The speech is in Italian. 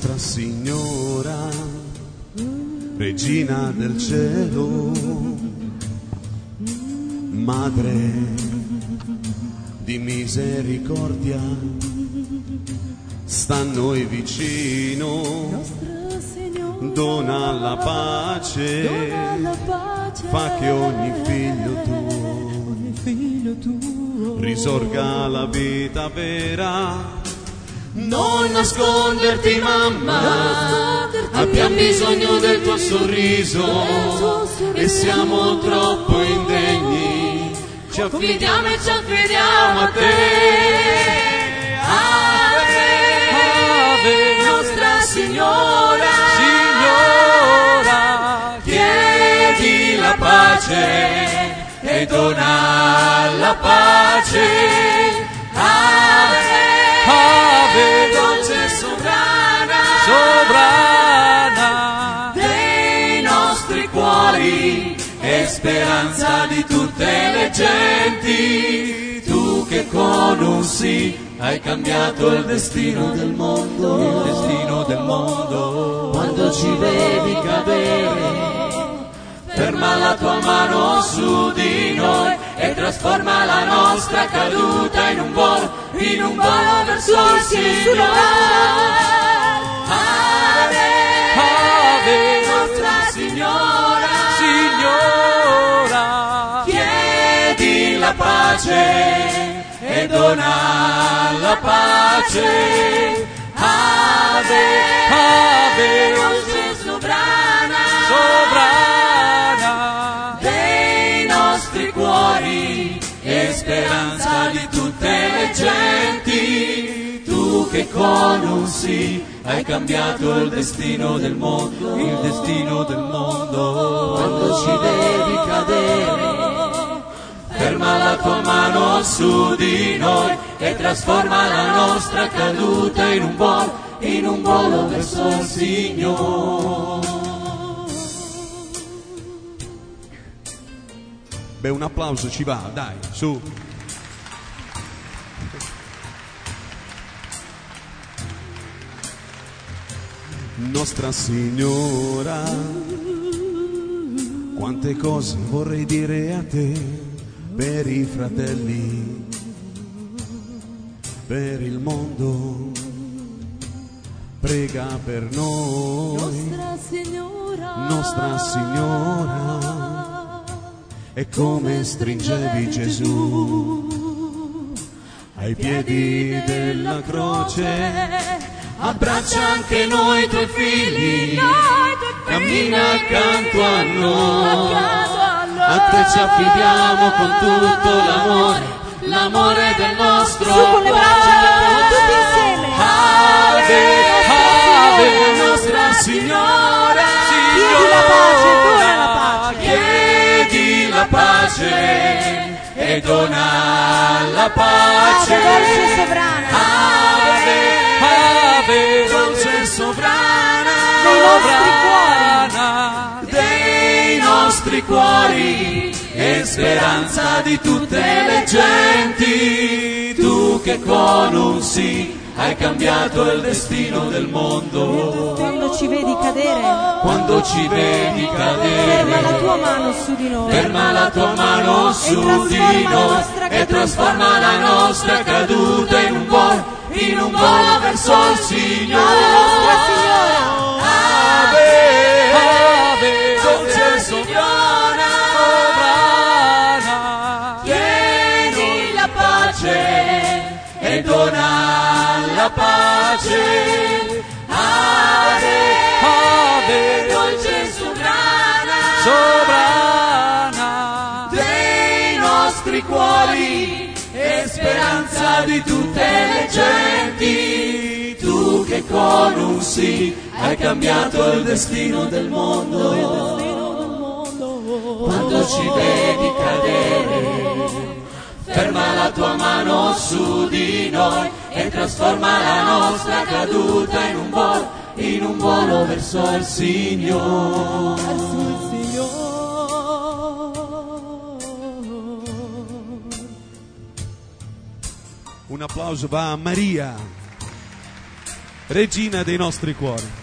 Nostra Signora, Regina del cielo, Madre di misericordia, sta a noi vicino, dona la pace, fa che ogni figlio tuo risorga la vita vera. Non nasconderti, mamma, abbiamo bisogno del tuo sorriso e siamo troppo indegni, ci affidiamo e ci affidiamo a te. Ave, Ave, Nostra Signora, Signora, chiedi la pace e dona la pace. Ave, Ave, dolce sovrana, sovrana dei nostri cuori e speranza di tutte le genti. Tu che con un sì hai cambiato il destino del mondo, il destino del mondo. Quando ci vedi cadere, ferma la tua mano su di noi e trasforma la nostra caduta in un volo verso il Signore. Ave, Ave, Nostra Signora, Signora, chiedi la pace e dona la pace. Ave, Ave, dolce sovrana, sovrana dei nostri cuori e speranza di tutte le genti. Tu che con un sì hai cambiato il destino del mondo, il destino del mondo. Quando ci vedi cadere, ferma la tua mano su di noi e trasforma la nostra caduta in un volo verso il Signore. Beh, un applauso ci va, dai, su. Nostra Signora, quante cose vorrei dire a te, per i fratelli, per il mondo, prega per noi, Nostra Signora, e come stringevi Gesù ai piedi della croce, abbraccia anche noi tuoi figli, cammina accanto a noi, a te ci affidiamo con tutto l'amore del nostro cuore. Tutti insieme. Ave, Ave, Nostra Signora, Chiedi la pace, dona la pace. Chiedi la pace e dona la pace. Dolce sovrana, Ave, Ave, dolce sovrana, dei nostri cuori e speranza di tutte le genti. Tu che con un sì hai cambiato il destino del mondo. quando ci vedi cadere, Quando ci vedi cadere, ferma la tua mano su di noi, ferma la tua mano su di noi e trasforma la nostra caduta in un volo verso il Signore. Ave, Ave, dolce sovrana, chiedi la pace e dona la pace. Ave, Ave, dolce sovrana, dei nostri cuori e speranza di tutte le genti. Tu che con un sì hai cambiato il destino del mondo. Quando ci vedi cadere, ferma la tua mano su di noi e trasforma la nostra caduta in un volo verso il Signore. Un applauso va a Maria. regina dei nostri cuori.